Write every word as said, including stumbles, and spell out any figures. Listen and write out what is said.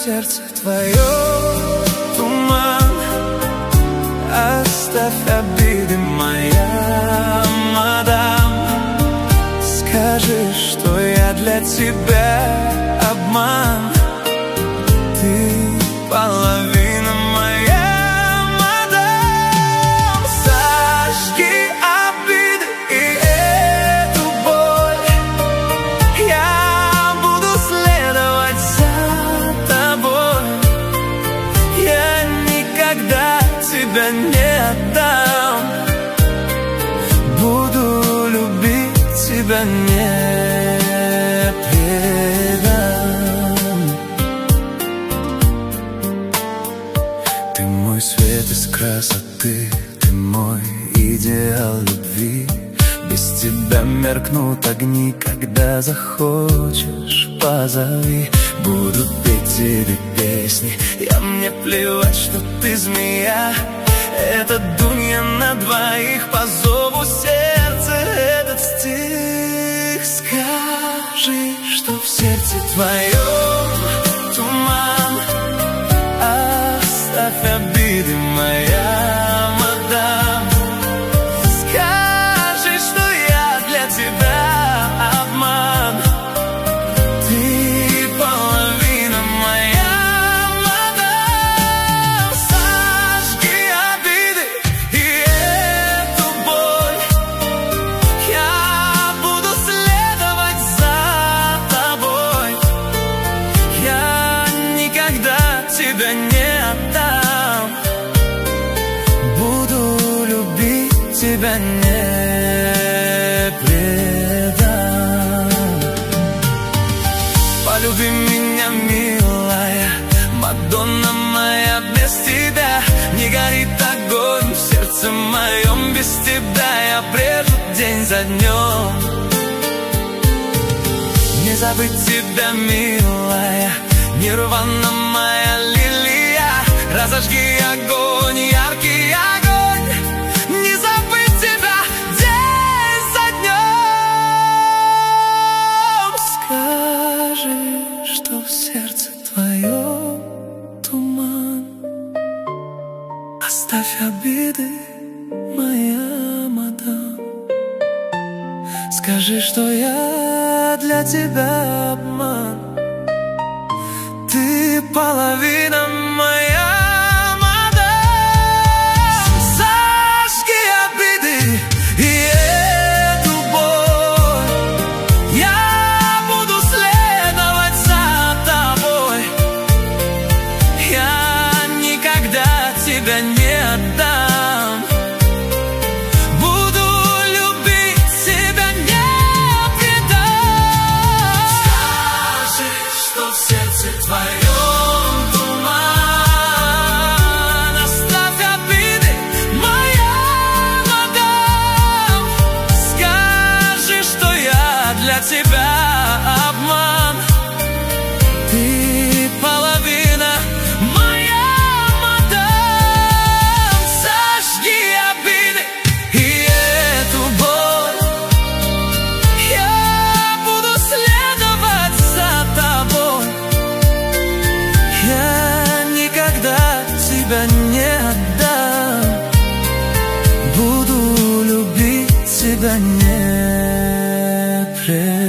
сердце твое туман. Оставь обиды, моя мадам. Скажи, что я для тебя обман. Ты половина моя, мадам. Сожги обиды и эту боль. Я буду следовать за тобой. Я никогда тебя не отдам. Буду любить тебя, не предам. Ты мой свет из красоты, ты мой идеал любви. Без тебя меркнут огни, когда захочешь, позови. Буду петь тебе песни, я мне плевать, что ты змея. Это дунья на двоих, по зову сердца этот стих. Скажи, что в сердце твоем туман. Оставь обиды, моя мадам. Скажи, что я для тебя обман. Ты половина моя, мадам. Сожги обиды и эту боль. Я буду следовать за тобой. Я никогда тебя не отдам. Буду любить тебя, не предам. Полюби меня, милая, Мадонна моя, без тебя не горит огонь в сердце моем. Без тебя я брежу день за днем. Не забыть тебя, милая, нирвана моя лилия. Разожги огонь, яркий огонь. Не забыть тебя день за днем. Скажи, что в сердце твоем туман. Оставь обиды, моя мадам. Скажи, что я для тебя обман. Ты половина моя, мадам. Зажги обиды и эту боль. Я буду следовать за тобой. Я никогда тебя не отдам. Буду любить тебя, не предам. Скажи, что в сердце твоем туман. Оставь обиды, моя мадам. Скажи, что я для тебя обман. Ты половина моя, мадам. Сожги обиды и эту боль. Я буду следовать за тобой. Я никогда тебя не отдам. Буду любить тебя, не предам.